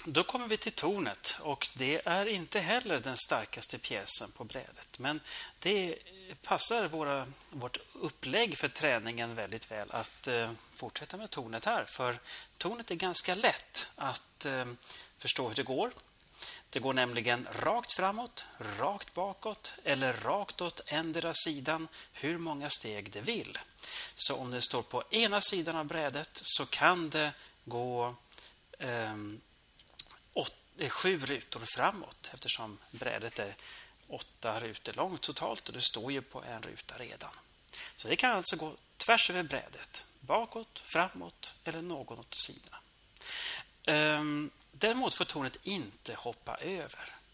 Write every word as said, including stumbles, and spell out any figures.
Då kommer vi till tornet, och det är inte heller den starkaste pjäsen på brädet. Men det passar våra, vårt upplägg för träningen väldigt väl att eh, fortsätta med tornet här. För tornet är ganska lätt att eh, förstå hur det går. Det går nämligen rakt framåt, rakt bakåt eller rakt åt ändra sidan hur många steg det vill. Så om det står på ena sidan av brädet så kan det gå eh, sju rutor framåt, eftersom brädet är åtta rutor långt totalt och det står ju på en ruta redan. Så det kan alltså gå tvärs över brädet, bakåt, framåt eller någon åt sidorna. Däremot får tornet inte hoppa över.